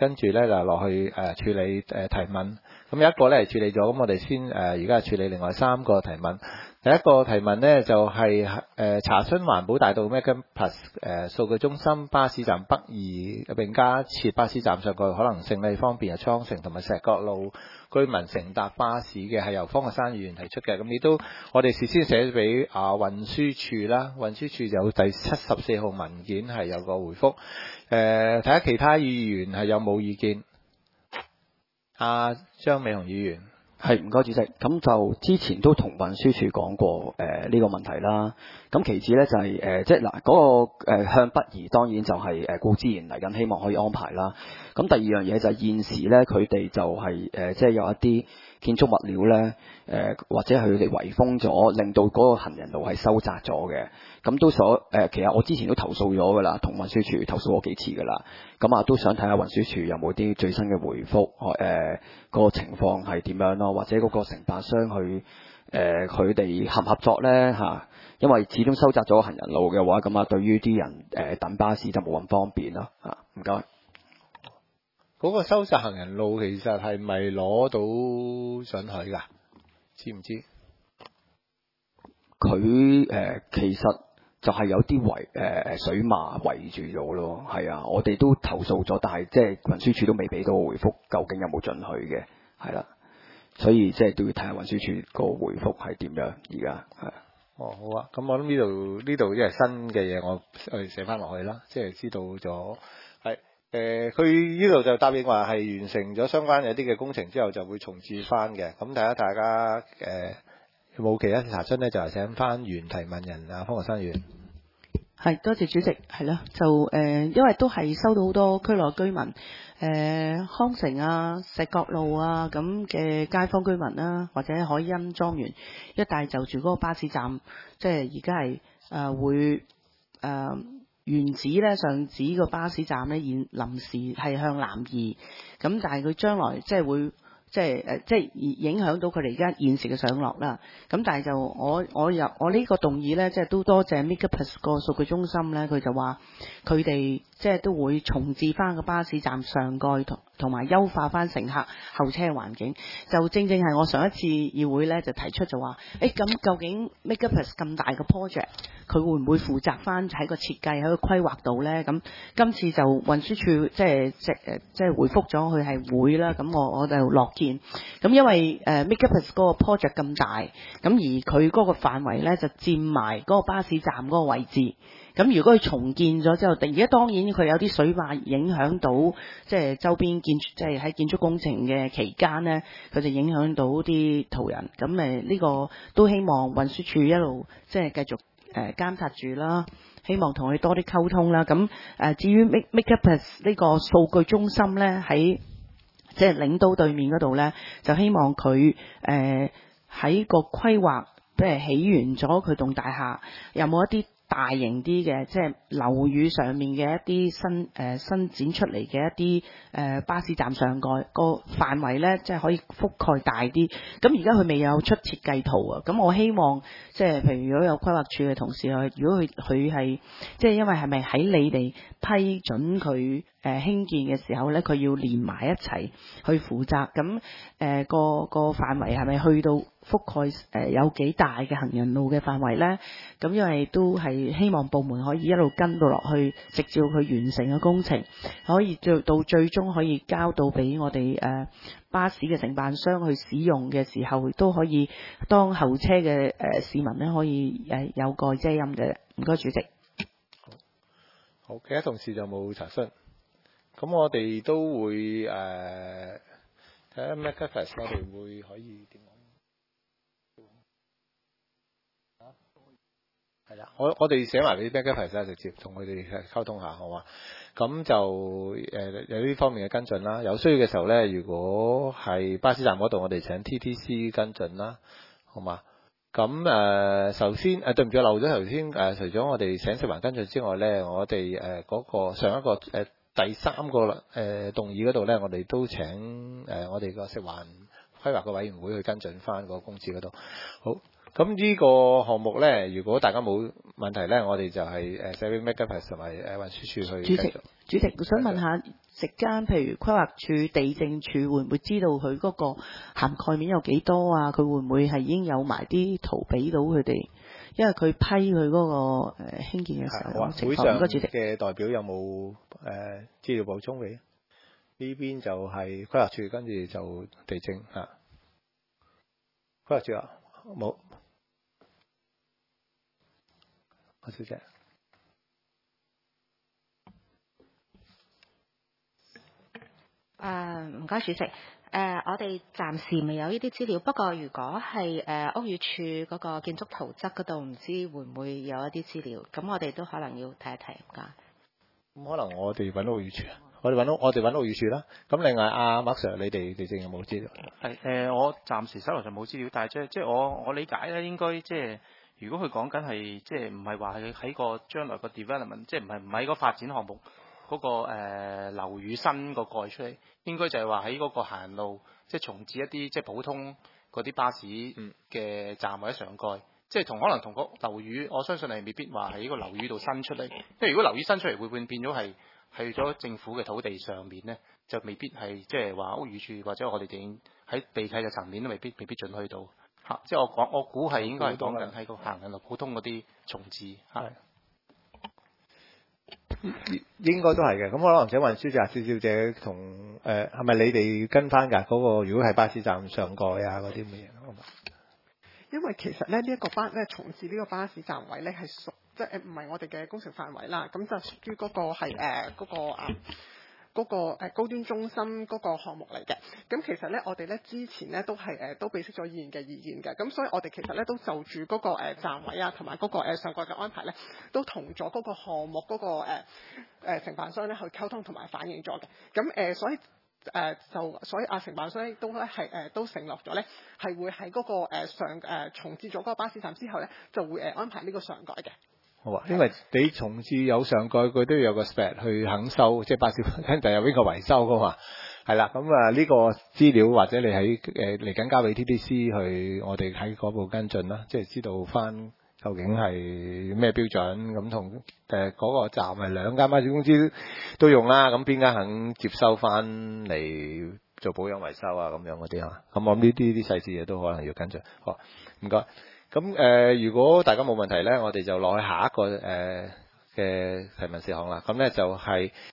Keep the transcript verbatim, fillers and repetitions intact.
跟住咧就落去誒、呃、處理誒、呃、提問。咁有一個咧係處理咗，咁我哋先誒而家係處理另外三個提問。第一個提問咧就係、是、誒、呃、查詢環保大道 Megaplus 誒數據中心巴士站北二並加設巴士站上蓋可能性咧方便係倉城同埋石角路居民乘搭巴士嘅，係由方學山議員提出嘅。咁亦都我哋事先寫俾啊運輸署啦，運輸署有第七十四號文件係有個回覆。誒睇下其他議員係有冇意見？阿、啊、張美雄議員。 係，唔該主席。咁就之前都同運輸署講過誒呢、呃這個問題啦。咁其次咧就係、是、誒、呃、即係嗱嗰個、呃、向北移當然就係誒固之然嚟緊，希望可以安排啦。咁第二樣嘢就係現時咧佢哋就係、是、誒、呃、即係有一啲建築物料咧誒、呃、或者佢哋圍封咗，令到嗰個行人路係收窄咗嘅。咁都所誒、呃、其實我之前都投訴咗㗎啦，同運輸署投訴過幾次㗎啦。咁啊都想睇下運輸署有冇啲最新嘅回覆，誒、呃嗰個情況係點樣咯，或者嗰個承辦商去誒佢哋合唔合作咧嚇、啊？因為始終收窄咗行人路嘅話，咁啊對於啲人誒、呃、等巴士就冇咁方便咯嚇。唔該。 嗰個收窄行人路其實係咪攞到准許㗎？知唔知？ 佢誒、呃、其實就係有啲圍誒水馬圍住咗咯，係啊，我哋都投訴咗，但係即係運輸署都未俾到回覆，究竟有冇准許嘅？係啦，所以即係都要睇下運輸署個回覆係點樣而家係。 哦，好啊，咁我諗呢度呢度因為新嘅嘢，我誒寫翻落去啦，即係知道咗係誒，佢呢度就答應話係完成咗相關有啲嘅工程之後就會重置翻嘅，咁睇下大家誒。呃有冇其他查詢咧？就係請翻原提問人啊，方學生議員。 係，多謝主席。係啦，就誒、呃，因為都係收到好多區內居民誒、呃、康城啊、石角路啊咁嘅街坊居民啦、啊，或者海欣莊園一帶就住嗰個巴士站，即係而家係誒會誒、呃、原址咧上址個巴士站咧現臨時係向南移，咁但係佢將來即係會。即係誒，即係影響到佢哋而家現時嘅上落啦。咁但係就我我有我呢個動議咧，即係都多謝 Megaplus 個數據中心咧，佢就話佢哋即係都會重置翻個巴士站上蓋同同埋優化翻乘客候車環境。就正正係我上一次議會咧就提出就話，誒咁究竟 Megaplus 咁大個 project，佢會唔會負責翻喺個設計喺個規劃度咧？咁今次就運輸署即係即誒即係回覆咗佢係會啦。咁我我就樂見。咁因為誒 Megaplus 嗰個 project 咁大，咁而佢嗰個範圍咧就佔埋嗰個巴士站嗰個位置。咁如果佢重建咗之後，而家當然佢有啲水壩影響到，即係周邊建築，即係喺建築工程嘅期間咧，佢就影響到啲途人。咁誒呢個都希望運輸署一路即係繼續誒監察住啦，希望同佢多啲溝通啦。咁誒至於 Megaplus 呢個數據中心咧喺即係領導對面嗰度咧，就希望佢誒喺個規劃，即係起完咗佢棟大廈，有冇一啲大型啲嘅，即係樓宇上面嘅一啲新誒、呃、新展出嚟嘅一啲誒、呃、巴士站上蓋個範圍咧，即係可以覆蓋大啲。咁而家佢未有出設計圖啊，咁我希望即係譬如如果有規劃處嘅同事去，如果佢佢係即係因為係咪喺你哋批准佢誒、呃、興建嘅時候咧，佢要連埋一齊去負責，咁誒、呃、個個範圍係咪去到覆蓋誒、呃、有幾大嘅行人路嘅範圍咧？咁因為都係希望部門可以一路跟到落去，直至佢完成嘅工程，可以做到最終可以交到俾我哋誒、呃、巴士嘅承辦商去使用嘅時候，都可以當候車嘅誒、呃、市民咧可以誒、呃、有蓋遮陰嘅。唔該，主席。 好，其他同事就冇查詢。咁我哋都會誒睇下 Megaplus 我哋會可以點講？係啦，我我哋寫埋俾 Megaplus 啦，直接同佢哋溝通下，好嘛？咁就誒、呃、有呢方面嘅跟進啦。有需要嘅時候咧，如果係巴士站嗰度，我哋請 T T C 跟進啦，好嘛？咁誒、呃，首先誒、呃、對唔住，漏咗頭先誒，除咗我哋請食環跟進之外咧，我哋誒嗰個上一個誒、呃、第三個誒、呃、動議嗰度咧，我哋都請誒、呃、我哋個食環規劃嘅委員會去跟進翻個公廁嗰度。好。 咁呢個項目咧，如果大家冇問題咧，我哋就係誒寫俾 Megapass 同埋誒運輸署去繼續。 主席，我想問下，席間譬如規劃署、地政署會唔會知道佢嗰個涵蓋面有幾多啊？佢會唔會係已經有埋啲圖俾到佢哋？因為佢批佢嗰個誒興建嘅時候情況。會上嘅代表有冇誒資料補充俾？呢邊就係規劃署，跟住就地政嚇。規劃署啊，冇。何小姐。 誒唔該主席，誒、呃、我哋暫時未有呢啲資料，不過如果係誒、呃、屋宇署嗰個建築圖則嗰度，唔知會唔會有一啲資料，咁我哋都可能要睇一睇。唔該。 咁可能我哋揾屋宇署，我哋揾屋我哋揾屋宇署啦。咁另外阿麥 Sir，你哋地政有冇資料？ 係誒、呃，我暫時手頭上冇資料，但係即係即係我我理解咧，應該即係如果佢講緊係即係唔係話係喺個將來個 development，即係唔係唔係個發展項目。嗰、那個誒、呃、樓宇新個蓋出嚟，應該就係話喺嗰個行路，即係重置一啲即係普通嗰啲巴士嘅站或者上蓋，嗯、即係同可能同個樓宇，我相信係未必話喺個樓宇度新出嚟。因為如果樓宇新出嚟，會唔會變咗係去咗政府嘅土地上面咧，就未必係即係話屋宇署或者我哋哋喺地契嘅層面都未必未必準去到嚇。即係我講，我估係應該係講緊喺個行緊路普通嗰啲重置嚇。 應該都係嘅，咁可能請運輸署阿施小姐同誒係咪你哋跟翻㗎？嗰、那個如果係巴士站上蓋啊嗰啲咁嘅嘢， 因為其實咧呢一、這個巴咧重置呢個巴士站位咧係屬即係唔係我哋嘅工程範圍啦，咁就屬於嗰個係誒嗰個啊。嗰個誒高端中心嗰個項目嚟嘅，咁其實咧我哋咧之前咧都係誒都俾識咗議員嘅意見嘅，咁所以我哋其實咧都就住嗰個誒站位啊同埋嗰個誒上蓋嘅安排咧，都同咗嗰個項目嗰個誒誒承辦商咧去溝通同埋反映咗嘅，咁誒所以誒就所以啊承辦商亦都咧係誒都承諾咗咧係會喺嗰個誒上誒重置咗嗰個巴士站之後咧就會誒安排呢個上蓋嘅。 好啊，因為你重置有上蓋，佢都要有個 spec 去肯收，即係巴士跟住有邊個維修噶嘛，係啦。咁啊呢個資料或者你喺誒嚟緊交俾 T D C 去，我哋喺嗰部跟進啦，即係知道翻究竟係咩標準，咁同誒嗰個站係兩間巴士公司都用啦，咁邊間肯接收翻嚟做保養維修啊咁樣嗰啲啊，咁我諗呢啲啲細節嘢都可能要跟進。好，唔該。咁誒、呃，如果大家冇問題咧，我哋就落去下一個誒嘅、呃、提問事項啦。咁咧就係、是。